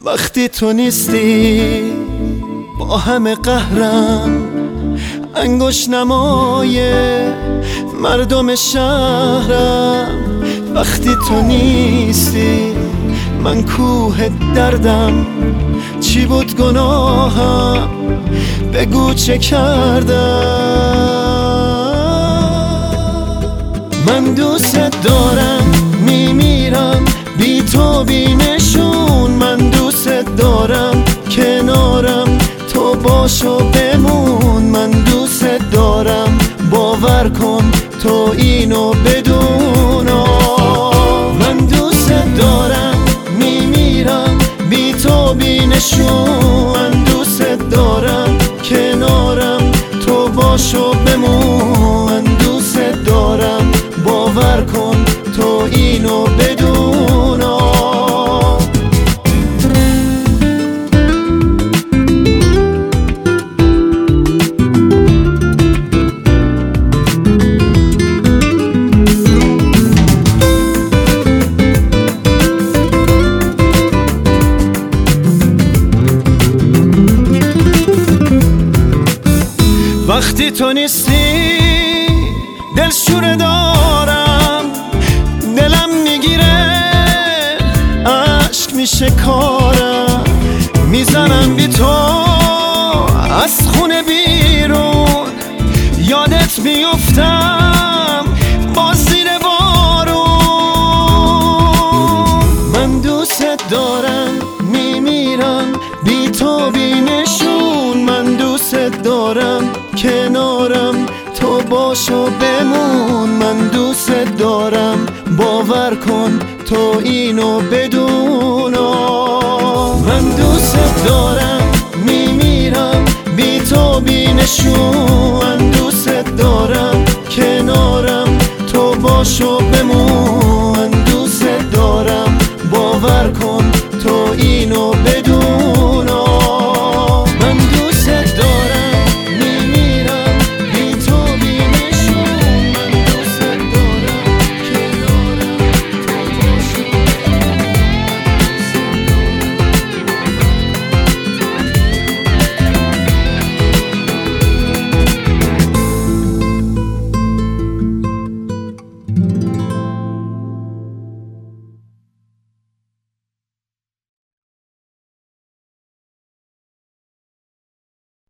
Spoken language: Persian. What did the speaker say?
وقتی تو نیستی با همه قهرم، انگشت نمای مردم شهرم. وقتی تو نیستی من کوه دردم، چی بود گناهم بگو چه کردم. من دوست دارم میمیرم بی تو بی نشون، من دوست دارم کنارم تو باش و بمون. من دوست دارم باور کن تو اینو بدون. من دوست دارم میمیرم بی تو بی نشون، من دوست دارم کنارم تو باش و بمون. من دوست دارم باور کن تو اینو بدون. وقتی تو نیستی دلشوره دارم، دلم میگیره عشق میشه کارم. میزنم بی تو از خونه بیرون، یادت میفتم باز زیر بارون. من دوست دارم میمیرم بی تو بی نشون، من دوست دارم کنارم تو باش و بمون. من دوست دارم باور کن تو اینو بدون. من دوست دارم میمیرم بی تو بی نشون، من دوست دارم کنارم تو باش و بمون. من دوست دارم باور کن تو اینو بدون.